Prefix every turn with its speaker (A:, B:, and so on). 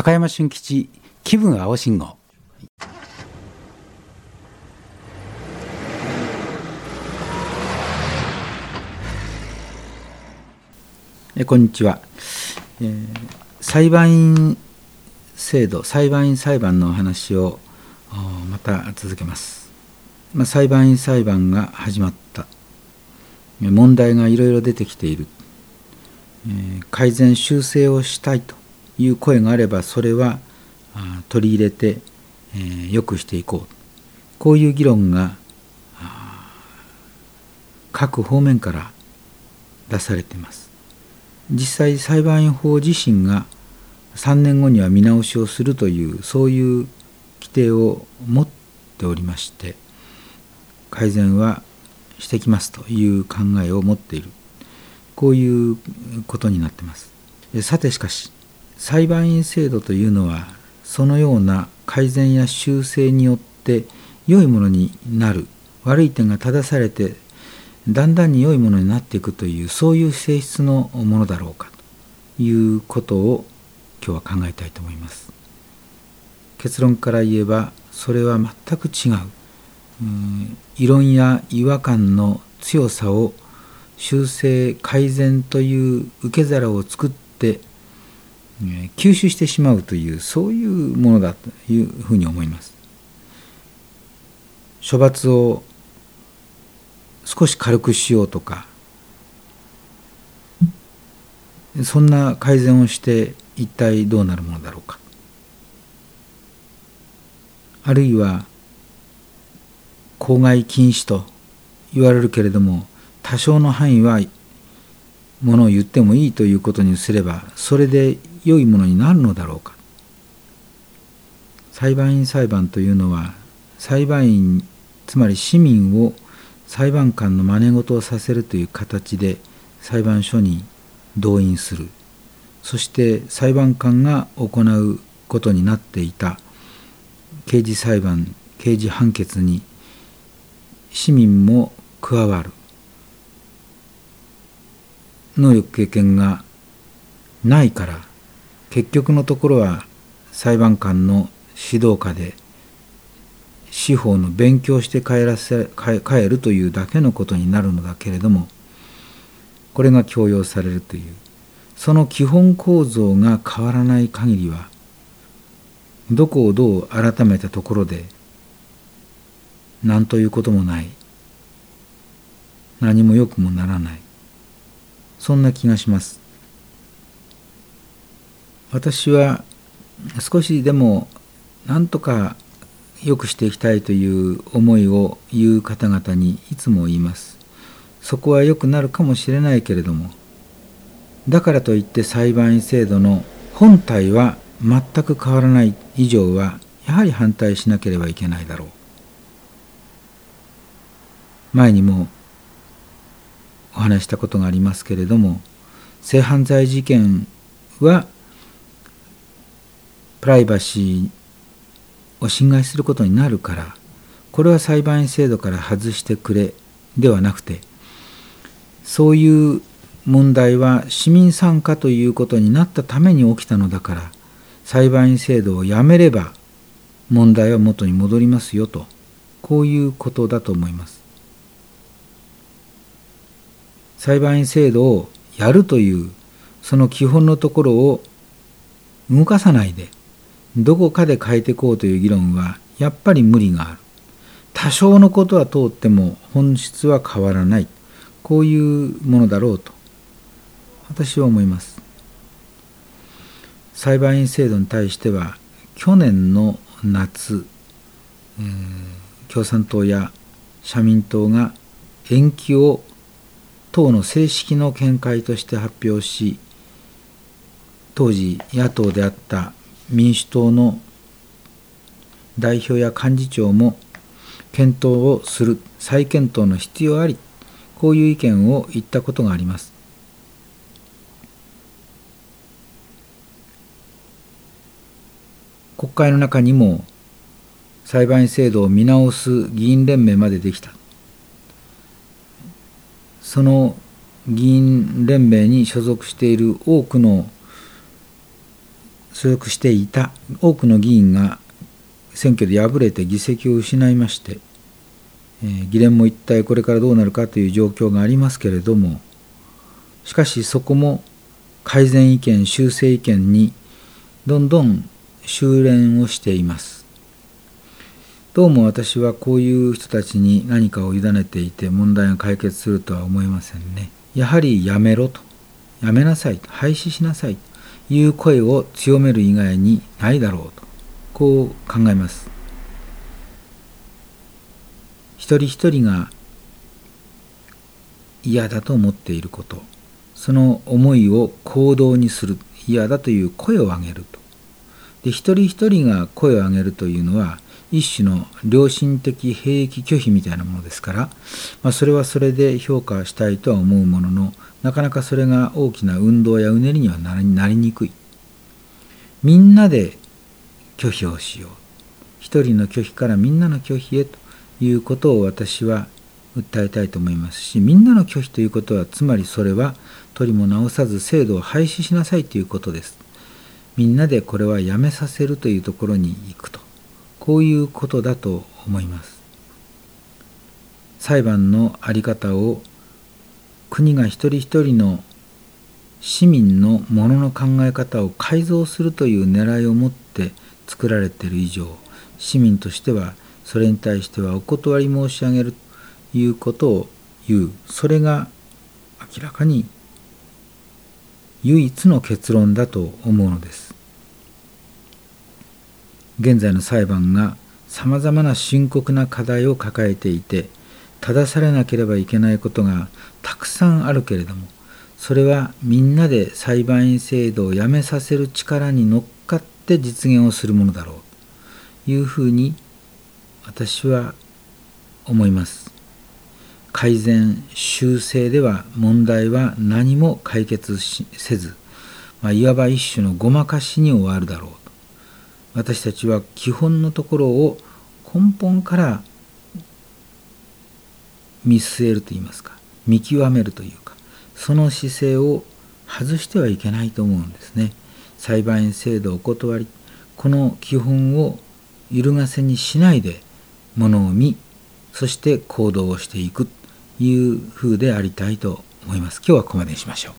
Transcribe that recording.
A: 高山俊吉気分青信号。こんにちは。裁判員制度、裁判員裁判のお話をまた続けます。裁判員裁判が始まった。問題がいろいろ出てきている。改善修正をしたいという声があれば、それは取り入れて良くしていこう。こういう議論が各方面から出されています。実際裁判員法自身が3年後には見直しをするというそういう規定を持っておりまして、改善はしてきますという考えを持っている、こういうことになっています。さてしかし裁判員制度というのはそのような改善や修正によって良いものになる、悪い点が正されてだんだんに良いものになっていくという、そういう性質のものだろうかということを今日は考えたいと思います。結論から言えばそれは全く違う、異論や違和感の強さを修正改善という受け皿を作って吸収してしまうという、そういうものだというふうに思います。処罰を少し軽くしようとか、そんな改善をして一体どうなるものだろうか。あるいは公害禁止と言われるけれども、多少の範囲はものを言ってもいいということにすれば、それで良いものになるのだろうか。裁判員裁判というのは、裁判員つまり市民を裁判官の真似事をさせるという形で裁判所に動員する。そして裁判官が行うことになっていた刑事裁判、刑事判決に市民も加わる。能力経験がないから、結局のところは裁判官の指導下で司法の勉強して帰るというだけのことになるのだけれども、これが強要されるという、その基本構造が変わらない限りは、どこをどう改めたところで何ということもない、何も良くもならない、そんな気がします。私は少しでも何とか良くしていきたいという思いを言う方々にいつも言います。そこは良くなるかもしれないけれども、だからといって裁判員制度の本体は全く変わらない以上は、やはり反対しなければいけないだろう。前にもお話したことがありますけれども、性犯罪事件はプライバシーを侵害することになるから、これは裁判員制度から外してくれではなくて、そういう問題は市民参加ということになったために起きたのだから、裁判員制度をやめれば問題は元に戻りますよと、こういうことだと思います。裁判員制度をやるというその基本のところを動かさないで、どこかで変えていこうという議論はやっぱり無理がある。多少のことは通っても本質は変わらない、こういうものだろうと私は思います。裁判員制度に対しては去年の夏、共産党や社民党が延期を党の正式の見解として発表し、当時野党であった民主党の代表や幹事長も検討をする、再検討の必要あり、こういう意見を言ったことがあります。国会の中にも裁判員制度を見直す議員連盟までできた。その議員連盟に所属している多くの所属していた多くの議員が選挙で敗れて議席を失いまして、議連も一体これからどうなるかという状況がありますけれども、しかしそこも改善意見修正意見にどんどん修練をしています。どうも私はこういう人たちに何かを委ねていて問題が解決するとは思えませんね。やはりやめろと、やめなさいと、廃止しなさいという声を強める以外にないだろうと、こう考えます。一人一人が嫌だと思っていること、その思いを行動にする、嫌だという声を上げると。で、一人一人が声を上げるというのは一種の良心的兵役拒否みたいなものですから、それはそれで評価したいとは思うものの、なかなかそれが大きな運動やうねりにはなりにくい。みんなで拒否をしよう。一人の拒否からみんなの拒否へということを私は訴えたいと思いますし、みんなの拒否ということは、つまりそれは取りも直さず制度を廃止しなさいということです。みんなでこれはやめさせるというところに行くと、こういうことだと思います。裁判の在り方を国が一人一人の市民のものの考え方を改造するという狙いを持って作られている以上、市民としてはそれに対してはお断り申し上げるということを言う。それが明らかに唯一の結論だと思うのです。現在の裁判がさまざまな深刻な課題を抱えていて、正されなければいけないことがたくさんあるけれども、それはみんなで裁判員制度をやめさせる力に乗っかって実現をするものだろうというふうに私は思います。改善修正では問題は何も解決せず、いわば一種のごまかしに終わるだろうと。私たちは基本のところを根本から見据えるといいますか、見極めるというか、その姿勢を外してはいけないと思うんですね。裁判員制度をお断り、この基本を揺るがせにしないでものを見、そして行動をしていくという風でありたいと思います。今日はここまでにしましょう。